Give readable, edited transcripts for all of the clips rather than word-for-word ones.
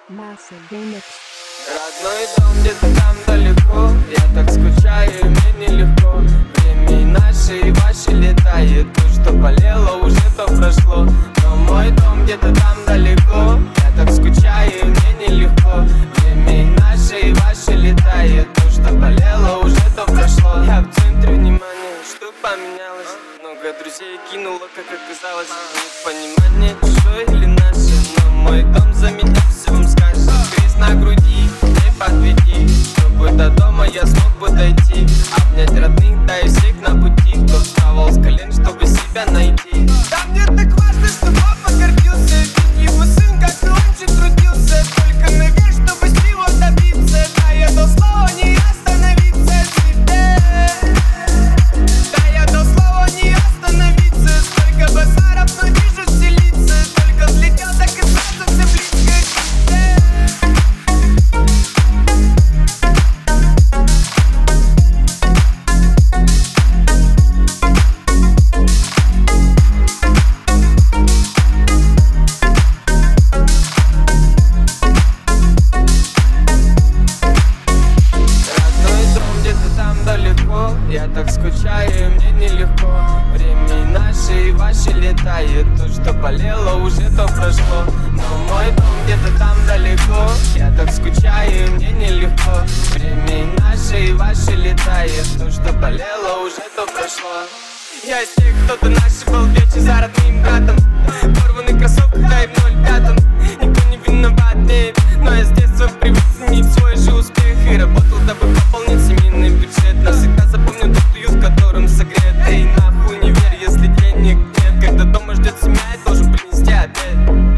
Massive Remix. Родной дом где-то там далеко. Я так скучаю, и мне нелегко. Время и наше, и ваше летает. То, что болело, уже то прошло. Но мой дом где-то там далеко. Я так скучаю, и мне нелегко. Время и наше, и ваше летает. То, что болело, уже то прошло. Я в центре внимания, что поменялось? Много друзей кинуло, как оказалось. Непонимание, чужое или наше. Но мой дом за меня все вам скажет. Крест на груди, не подведи, чтобы до дома я смог бы дойти. Обнять родных, да и всех на пути. Кто вставал с колен, чтобы себя найти. Да мне так важно, что папа гордился. Ведь его сын, как и он же трудился. Только наверх, чтобы всего добиться. Да я дал слово не остановиться тебе. Да я дал слово не остановиться. Столько базаров, но вижу все лица. Только взлетел, так и сразу все близко к тебе. Я так скучаю, мне нелегко. Время и наше, и ваше летает. То, что болело, уже то прошло. Но мой дом где-то там далеко. Я так скучаю, мне нелегко. Время и наше, и ваше летает. То, что болело, уже то прошло. Я из тех, кто-то наши был вечен за родным братом. Порванный кроссовках, да и в 05-м. Никто не виноват, нет. Но я с детства привык ценить свой же успех. И работал, дабы пополнить семейный бюджет. Навсегда запомню тот уют, в котором согрет. Эй, нахуй не верь, если денег нет. Когда дома ждет семья, я должен принести обед.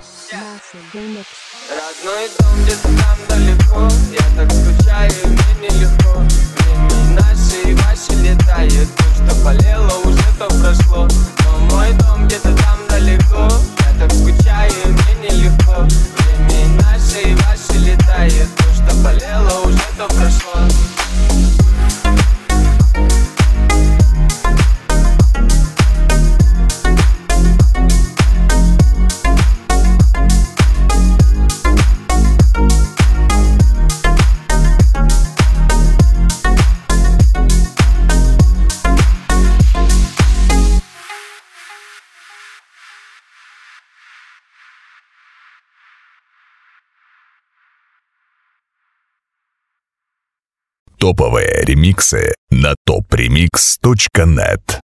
Родной дом где-то там далеко. Я так скучаю, мне нелегко. Время наше и ваше летает. То, что болело, уже то прошло. Но мой дом где-то там далеко. Я так скучаю, мне нелегко. Время наше и ваше летает. То, что болело, уже то прошло. Топовые ремиксы на topremix.net.